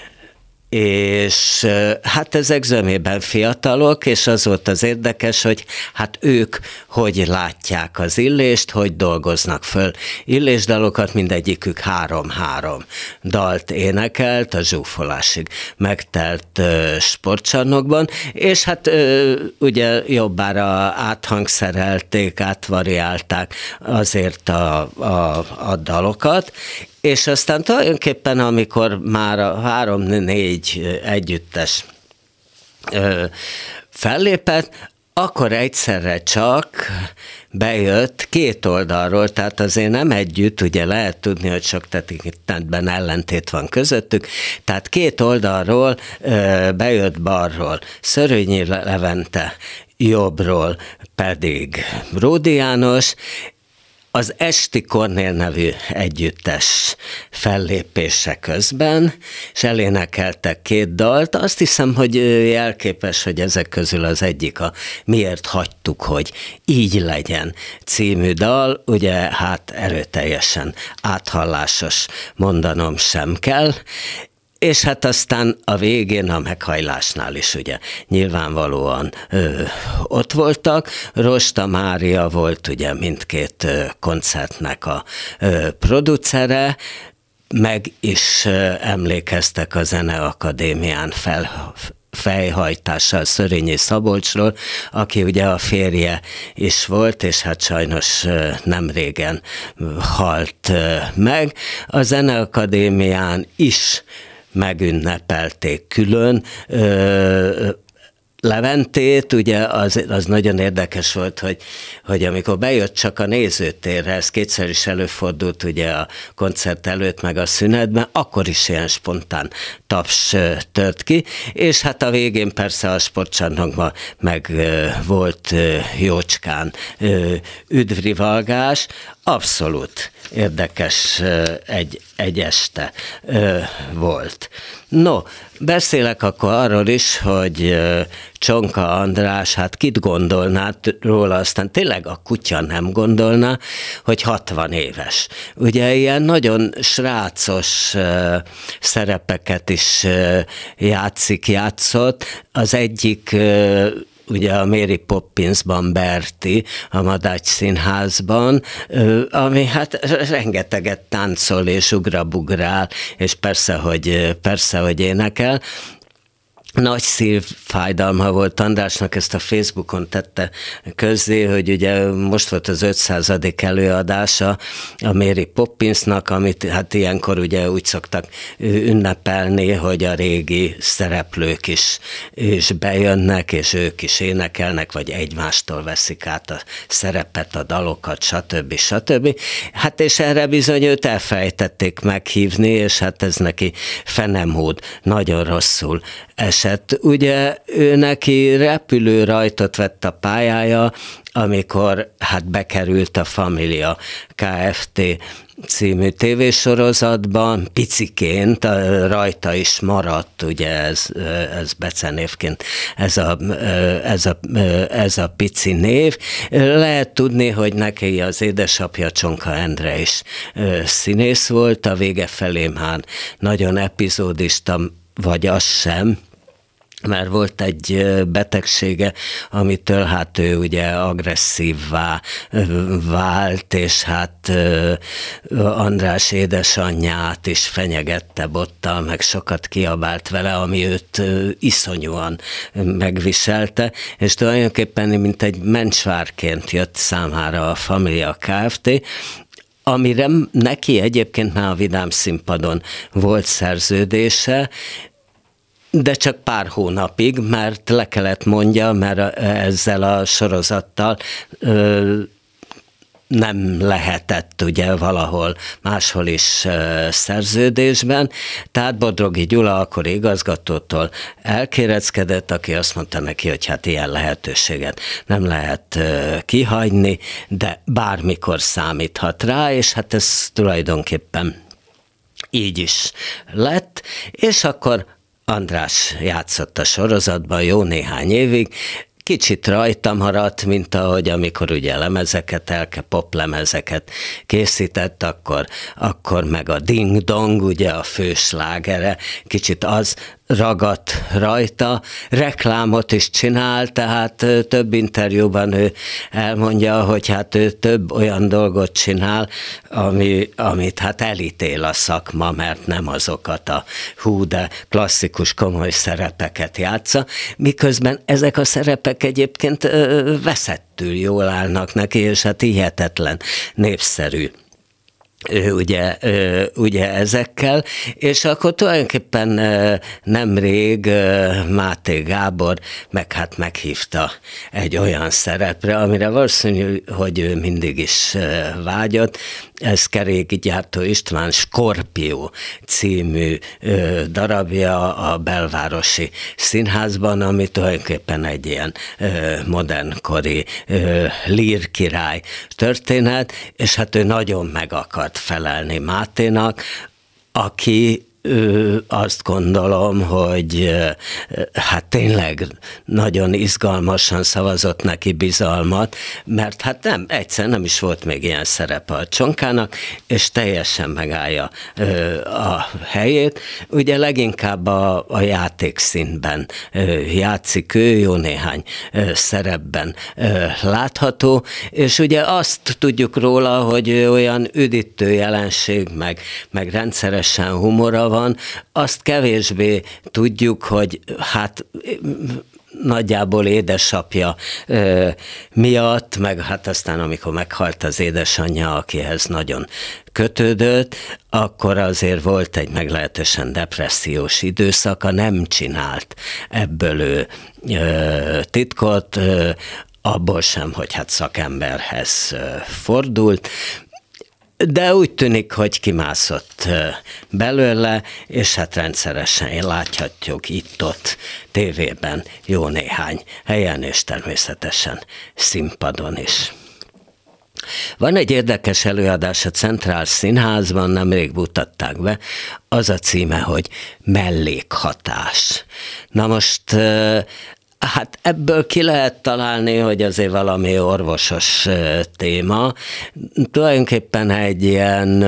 Speaker 2: és hát ezek zömében fiatalok, és az volt az érdekes, hogy hát ők hogy látják az Illést, hogy dolgoznak föl illésdalokat, mindegyikük három-három dalt énekelt a zsúfolásig megtelt sportcsarnokban, és hát ugye jobbára áthangszerelték, átvariálták azért a, a, a dalokat, és aztán tulajdonképpen, amikor már a három-négy együttes ö, fellépett, akkor egyszerre csak bejött két oldalról, tehát azért nem együtt, ugye lehet tudni, hogy sok tekintetben ellentét van közöttük, tehát két oldalról ö, bejött balról Szörényi Levente, jobbról pedig Bródy János, az Esti Kornél nevű együttes fellépése közben, és elénekeltek két dalt. Azt hiszem, hogy jelképes, hogy ezek közül az egyik a Miért hagytuk, hogy így legyen című dal, ugye hát erőteljesen áthallásos, mondanom sem kell, és hát aztán a végén a meghajlásnál is ugye nyilvánvalóan ö, ott voltak. Rosta Mária volt ugye mindkét ö, koncertnek a ö, producere, meg is ö, emlékeztek a Zeneakadémián fel fejhajtással Szörényi Szabolcsról, aki ugye a férje is volt, és hát sajnos nem régen halt meg. A Zeneakadémián is megünnepelték külön ö, Leventét, ugye az, az nagyon érdekes volt, hogy, hogy amikor bejött csak a nézőtérre, ez kétszer is előfordult ugye a koncert előtt, meg a szünetben, akkor is ilyen spontán taps tört ki, és hát a végén persze a sportcsarnokban meg volt jócskán üdvrivalgás, abszolút érdekes egy, egy este volt. No, beszélek akkor arról is, hogy Csonka András, hát kit gondolná róla, aztán tényleg a kutya nem gondolná, hogy hatvan éves. Ugye ilyen nagyon srácos szerepeket is játszik, játszott. Az egyik ugye a Mary Poppinsban Berti, a Madács Színházban, ami hát rengeteget táncol és ugrabugrál, és persze, hogy, persze, hogy énekel. Nagy szívfájdalma volt Andrásnak, ezt a Facebookon tette közzé, hogy ugye most volt az ötszázadik előadása a Mary Poppinsnak, amit hát ilyenkor ugye úgy szoktak ünnepelni, hogy a régi szereplők is, is bejönnek, és ők is énekelnek, vagy egymástól veszik át a szerepet, a dalokat, stb. stb. Hát és erre bizony őt elfelejtették meghívni, és hát ez neki fenemód, nagyon rosszul esett. Ugye ő neki repülőrajtot vett a pályája, amikor hát bekerült a Família Kft. Című tévésorozatban, piciként rajta is maradt, ugye ez, ez becenévként, ez a, ez, a, ez a pici név. Lehet tudni, hogy neki az édesapja Csonka Endre is színész volt, a vége felé már nagyon epizódista, vagy az sem, mert volt egy betegsége, amitől hát ő ugye agresszívvá vált, és hát András édesanyját is fenyegette bottal, meg sokat kiabált vele, ami őt iszonyúan megviselte, és tulajdonképpen mint egy mencsvárként jött számára a Família Kft., amire neki egyébként már a Vidám Színpadon volt szerződése, de csak pár hónapig, mert le kellett mondja, mert ezzel a sorozattal ö, nem lehetett ugye valahol máshol is ö, szerződésben, tehát Bodrogi Gyula akkor igazgatótól elkéreckedett, aki azt mondta neki, hogy hát ilyen lehetőséget nem lehet ö, kihagyni, de bármikor számíthat rá, és hát ez tulajdonképpen így is lett, és akkor András játszott a sorozatban jó néhány évig, kicsit rajta maradt, mint ahogy amikor ugye lemezeket, elke poplemezeket készített, akkor, akkor meg a Ding Dong, ugye a fő slágere, kicsit az ragadt rajta, reklámot is csinál, tehát több interjúban ő elmondja, hogy hát ő több olyan dolgot csinál, ami, amit hát elítél a szakma, mert nem azokat a hú, de klasszikus komoly szerepeket játsza, miközben ezek a szerepek egyébként veszettül jól állnak neki, és hát hihetetlen népszerű ugye, ugye ezekkel, és akkor tulajdonképpen nemrég Máté Gábor meg hát meghívta egy olyan szerepre, amire valószínű, hogy ő mindig is vágyott. Ez Kerékgyártó István Skorpió című darabja a Belvárosi Színházban, ami tulajdonképpen egy ilyen modernkori lírkirály történet, és hát ő nagyon meg akart felelni Máténak, aki ő azt gondolom, hogy hát tényleg nagyon izgalmasan szavazott neki bizalmat, mert hát nem, egyszer nem is volt még ilyen szerepe a Csonkának, és teljesen megállja a helyét. Ugye leginkább a, a játékszínben játszik ő, jó néhány szerepben látható, és ugye azt tudjuk róla, hogy olyan üdítő jelenség, meg, meg rendszeresen humora van, azt kevésbé tudjuk, hogy hát nagyjából édesapja ö, miatt, meg hát aztán amikor meghalt az édesanyja, akihez nagyon kötődött, akkor azért volt egy meglehetősen depressziós időszaka, nem csinált ebből ő ö, titkot, ö, abból sem, hogy hát szakemberhez ö, fordult, de úgy tűnik, hogy kimászott belőle, és hát rendszeresen láthatjuk itt-ott tévében jó néhány helyen, és természetesen színpadon is. Van egy érdekes előadás a Centrál Színházban, nemrég mutatták be, az a címe, hogy Mellékhatás. Na most hát ebből ki lehet találni, hogy azért valami orvosos téma. Tulajdonképpen egy ilyen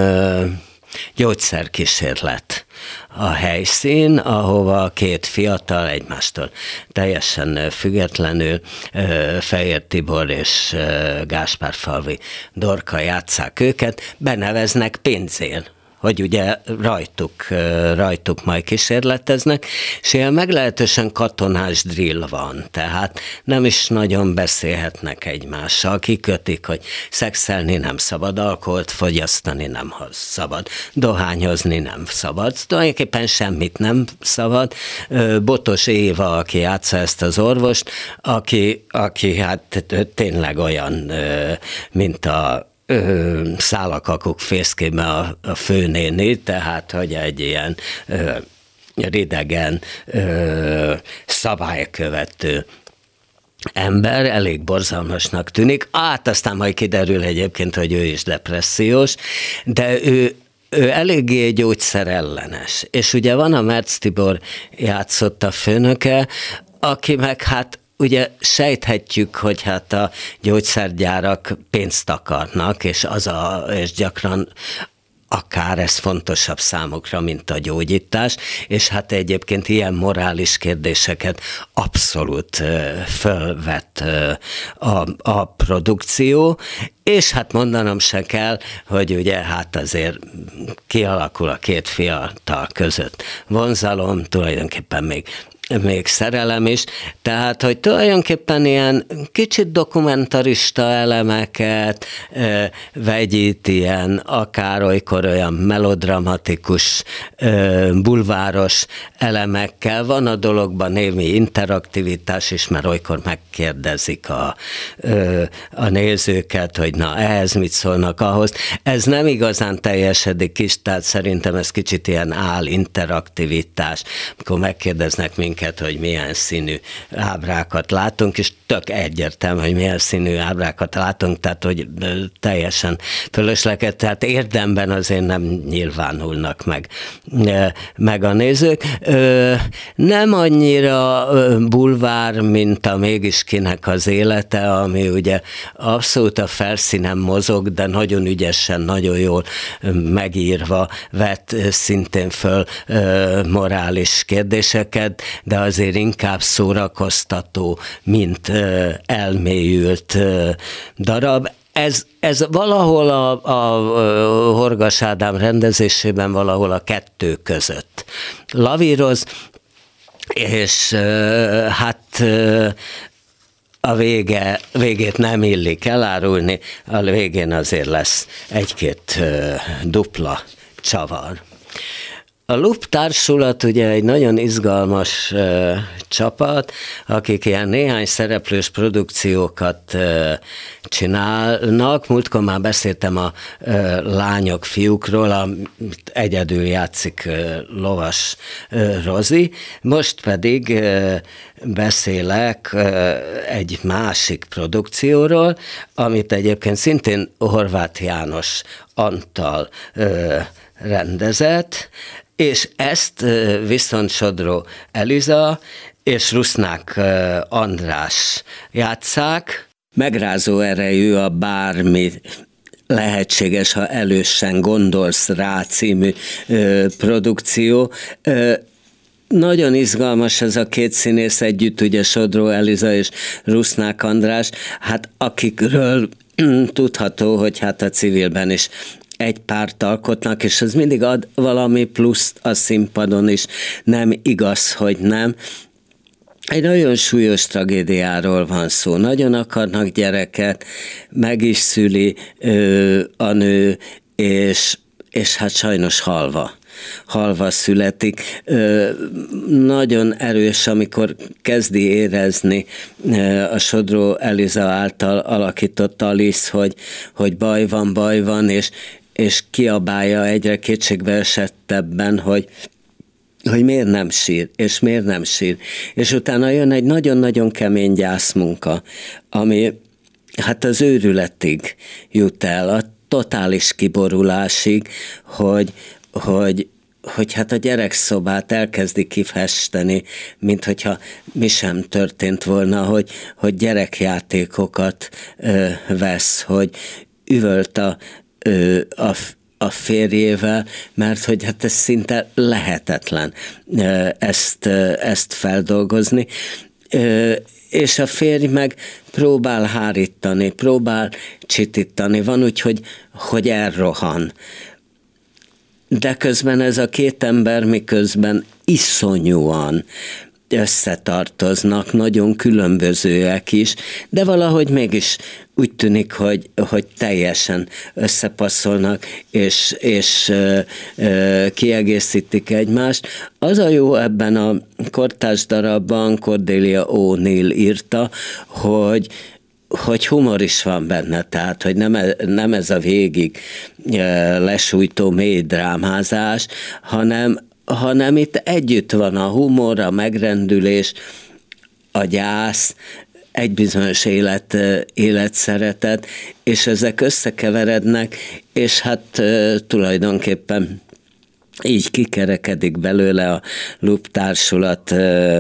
Speaker 2: gyógyszerkísérlet a helyszín, ahova két fiatal, egymástól teljesen függetlenül Fejér Tibor és Gáspárfalvi Dorka játsszák őket, beneveznek pénzért, hogy ugye rajtuk, rajtuk majd kísérleteznek, és ilyen meglehetősen katonás drill van, tehát nem is nagyon beszélhetnek egymással, kikötik, hogy szexelni nem szabad, alkoholt fogyasztani nem szabad, dohányozni nem szabad, tulajdonképpen semmit nem szabad. Botos Éva, aki játsza ezt az orvost, aki, aki hát tényleg olyan, mint a Ö, szálakakuk fészkében a, a főnéni, tehát, hogy egy ilyen ö, ridegen, ö, szabálykövető ember, elég borzalmasnak tűnik. Át aztán majd kiderül egyébként, hogy ő is depressziós, de ő ő eléggé gyógyszerellenes. És ugye van a Merc Tibor játszott a főnöke, aki meg hát ugye sejthetjük, hogy hát a gyógyszergyárak pénzt akarnak, és, az a, és gyakran akár ez fontosabb számukra, mint a gyógyítás, és hát egyébként ilyen morális kérdéseket abszolút fölvet a, a produkció, és hát mondanom se kell, hogy ugye hát azért kialakul a két fiatal között vonzalom, tulajdonképpen még még szerelem is, tehát, hogy tulajdonképpen ilyen kicsit dokumentarista elemeket ö, vegyít, ilyen akár olykor olyan melodramatikus, ö, bulváros elemekkel. Van a dologban némi interaktivitás is, mert olykor megkérdezik a, ö, a nézőket, hogy na, ehhez mit szólnak ahhoz. Ez nem igazán teljesedik is, tehát szerintem ez kicsit ilyen áll-interaktivitás, amikor megkérdeznek minket, hogy milyen színű ábrákat látunk, és tök egyértelmű, hogy milyen színű ábrákat látunk, tehát hogy teljesen fölösleges, tehát érdemben azért nem nyilvánulnak meg, meg a nézők. Nem annyira bulvár, mint a Mégis kinek az élete, ami ugye abszolút a felszínen mozog, de nagyon ügyesen, nagyon jól megírva vett szintén föl morális kérdéseket, de azért inkább szórakoztató, mint elmélyült darab. Ez, ez valahol a, a Horgas Ádám rendezésében valahol a kettő között lavíroz, és hát a vége, végét nem illik elárulni, a végén azért lesz egy-két uh, dupla csavar. A Loop társulat ugye egy nagyon izgalmas uh, csapat, akik ilyen néhány szereplős produkciókat uh, csinálnak. Múltkor már beszéltem a uh, lányok, fiúkról, amit egyedül játszik uh, Lovas uh, Rozi. Most pedig uh, beszélek uh, egy másik produkcióról, amit egyébként szintén Horváth János Antal uh, rendezett, és ezt viszont Sodró Eliza és Rusznák András játsszák. Megrázó erejű a Bármi lehetséges, ha elősen gondolsz rá című ö, produkció. Ö, Nagyon izgalmas ez a két színész együtt, ugye Sodró Eliza és Rusznák András, hát akikről tudható, hogy hát a civilben is egy párt alkotnak, és ez mindig ad valami pluszt a színpadon is, nem igaz, hogy nem. Egy nagyon súlyos tragédiáról van szó. Nagyon akarnak gyereket, meg is szüli ö, a nő, és, és hát sajnos halva. halva születik. Ö, nagyon erős, amikor kezdi érezni ö, a Sodró Eliza által alakított Alice, hogy, hogy baj van, baj van, és és kiabálja egyre kétségbeesettebben, hogy, hogy miért nem sír, és miért nem sír. És utána jön egy nagyon-nagyon kemény gyászmunka, ami hát az őrületig jut el, a totális kiborulásig, hogy, hogy, hogy hát a gyerekszobát elkezdi kifesteni, mint hogyha mi sem történt volna, hogy, hogy gyerekjátékokat ö, vesz, hogy üvölt a A, a férjével, mert hogy hát ez szinte lehetetlen ezt, ezt feldolgozni, és a férj meg próbál hárítani, próbál csitítani, van úgy, hogy, hogy elrohan. De közben ez a két ember miközben iszonyúan összetartoznak, nagyon különbözőek is, de valahogy mégis úgy tűnik, hogy, hogy teljesen összepasszolnak, és, és ö, ö, kiegészítik egymást. Az a jó ebben a kortárs darabban, Cordelia O'Neill írta, hogy hogy humor is van benne, tehát, hogy nem, nem ez a végig lesújtó mély drámázás, hanem hanem itt együtt van a humor, a megrendülés, a gyász, egy bizonyos élet, életszeretet, és ezek összekeverednek, és hát tulajdonképpen így kikerekedik belőle a Loop társulat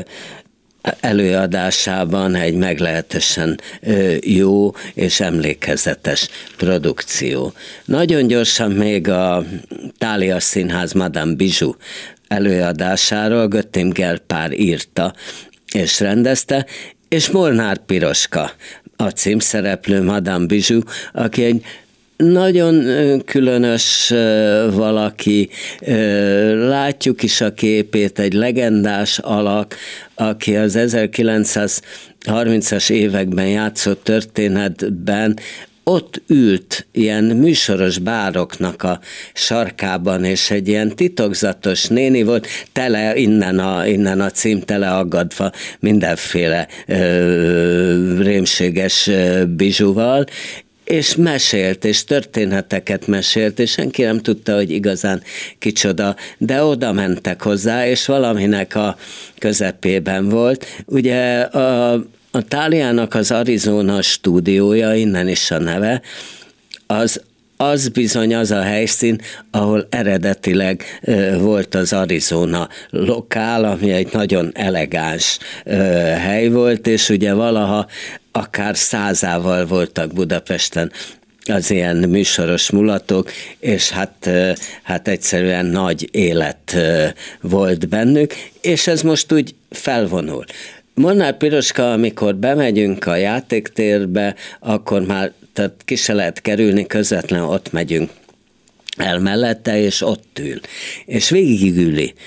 Speaker 2: előadásában egy meglehetősen jó és emlékezetes produkció. Nagyon gyorsan még a Thália Színház Madame Bijou előadásáról Göttim Gelpár írta és rendezte, és Molnár Piroska a címszereplő Madame Bijou, aki egy nagyon különös valaki, látjuk is a képét, egy legendás alak, aki az ezerkilencszázharmincas években játszott történetben ott ült ilyen műsoros bároknak a sarkában, és egy ilyen titokzatos néni volt, tele innen a, innen a cím tele aggadva mindenféle ö, rémséges bizsúval, és mesélt, és történeteket mesélt, és senki nem tudta, hogy igazán kicsoda, de oda mentek hozzá, és valaminek a közepében volt. Ugye a, a Tháliának az Arizona stúdiója, innen is a neve, az az bizony az a helyszín, ahol eredetileg ö, volt az Arizona lokál, ami egy nagyon elegáns ö, hely volt, és ugye valaha akár százával voltak Budapesten az ilyen műsoros mulatok, és hát, hát egyszerűen nagy élet volt bennük, és ez most úgy felvonul. Molnár Piroska, amikor bemegyünk a játéktérbe, akkor már tehát ki se lehet kerülni, közvetlenül ott megyünk el mellette, és ott ül. És végigüli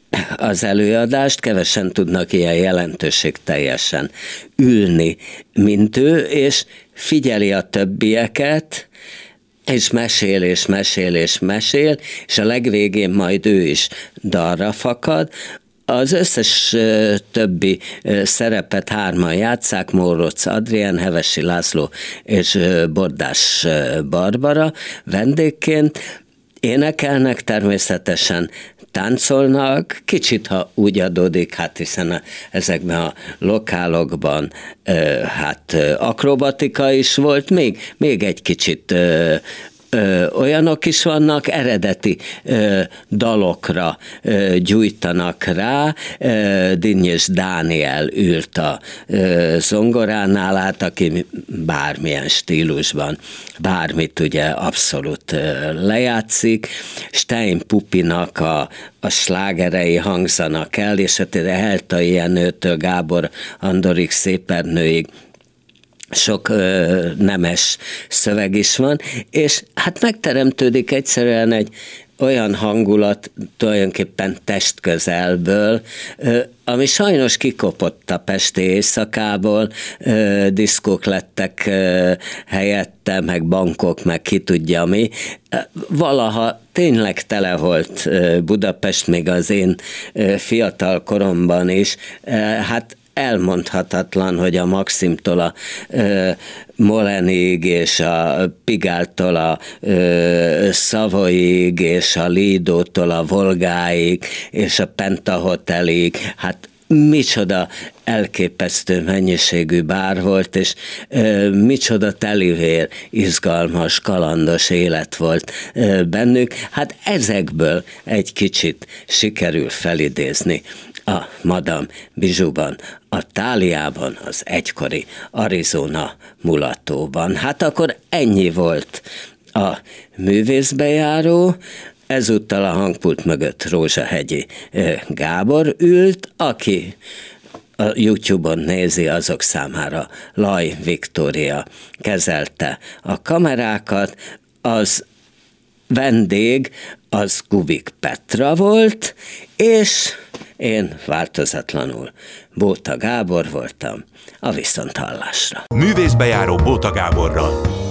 Speaker 2: az előadást, kevesen tudnak ilyen jelentőségteljesen ülni, mint ő, és figyeli a többieket, és mesél, és mesél, és mesél, és a legvégén majd ő is dalra fakad. Az összes uh, többi uh, szerepet hárman játsszák, Mórocz Adrien, Hevesi László és uh, Bordás uh, Barbara vendégként. Énekelnek természetesen, táncolnak, kicsit, ha úgy adódik, hát hiszen a, ezekben a lokálokban uh, hát uh, akrobatika is volt, még, még egy kicsit uh, Ö, olyanok is vannak, eredeti ö, dalokra ö, gyújtanak rá. Ö, Dinnyés Dániel ült a ö, zongoránál át, aki bármilyen stílusban, bármit ugye abszolút ö, lejátszik. Stein Pupinak a, a slágerei hangzanak el, és hát Heltai Jenőtől Gábor Andorig Szépernőig sok ö, nemes szöveg is van, és hát megteremtődik egyszerűen egy olyan hangulat tulajdonképpen testközelből, ö, ami sajnos kikopott a pesti éjszakából, ö, diszkók lettek ö, helyette, meg bankok, meg ki tudja mi. Valaha tényleg tele volt ö, Budapest, még az én ö, fiatal koromban is, ö, hát elmondhatatlan, hogy a Maximtól a ö, Molenig, és a Pigáltól a ö, Szavoyig, és a Lidótól a Volgáig, és a Pentahotelig, hát micsoda elképesztő mennyiségű bár volt, és ö, micsoda telivér, izgalmas, kalandos élet volt ö, bennük. Hát ezekből egy kicsit sikerül felidézni a Madame Bijouban, a Táliában, az egykori Arizona mulatóban. Hát akkor ennyi volt a művészbejáró. Ezúttal a hangpult mögött Rózsahegyi Gábor ült, aki a YouTube-on nézi, azok számára Laj Viktória kezelte a kamerákat, az vendég az Kubik Petra volt, és én változatlanul Bóta Gábor voltam, a viszonthallásra.
Speaker 1: Művészbejáró Bóta Gáborral.